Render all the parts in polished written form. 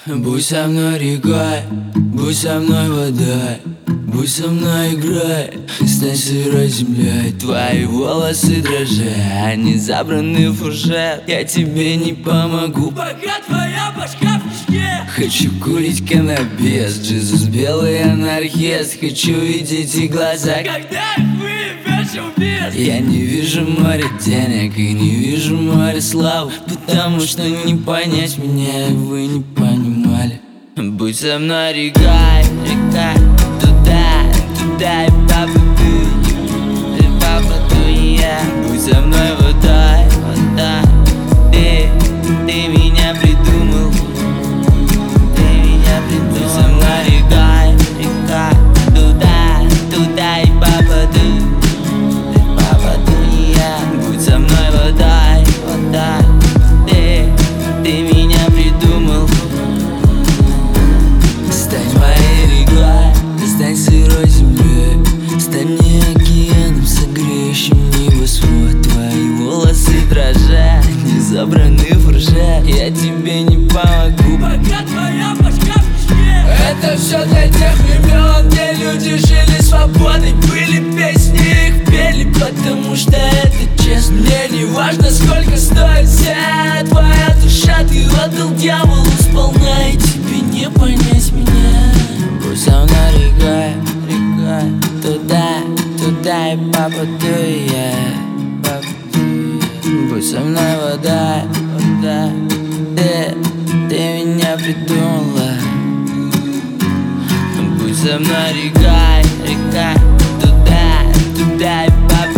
Будь со мной рекой, будь со мной водой, будь со мной играй, стань сырой землей. Твои волосы дрожат, они забраны в фуршет. Я тебе не помогу, пока твоя башка в мешке. Хочу курить каннабис, Джизус белый анархист. Хочу видеть их глаза, когда их выебешь убийц. Я не вижу море денег и не вижу море славы, потому что не понять меня и вы не понимали. Будь со мной рекой, река, туда, туда и папа ты и я. Будь со мной водой, вода, ты меня придумал, ты меня придумал. Будь со мной рекой, река, туда, туда и папа ты и я. Будь со мной водой, вода, ты меня придумал. Стань моей рекой, стань сырой землей, стань мне океаном, согреющим небосвод. Твои волосы дрожат, не забраны в фуршет. Я тебе не помогу, пока твоя башка в мешке. Это все для тех времен, где люди жили свободой, были песни, их пели, потому что это честно. Мне не важно, сколько стоит вся твоя душа. Ты отдал дьяволу сполна, и тебе не понять меня. Будь со мной рекой, река, туда, туда и папа ты и я. Будь со мной вода, вода, ты меня придумала. Будь со мной рекой, река, туда, туда и папа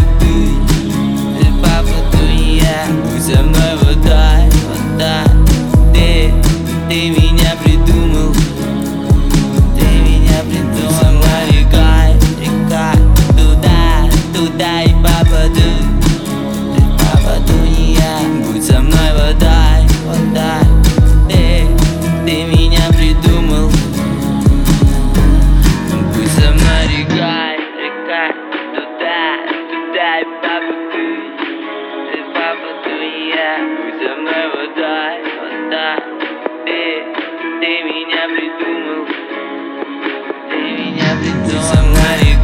ты и я. Будь со мной водой, вода, ты меня придумал, ты меня придумал. Будь со мной рекой, река, туда, туда и папа ты и я. Будь со мной водой, вода, ты меня придумал. Будь со мной рекой, река, туда, туда и папа ты и я. Будь со мной водой, вода, ты меня придумал, ты меня придумал. Будь со мной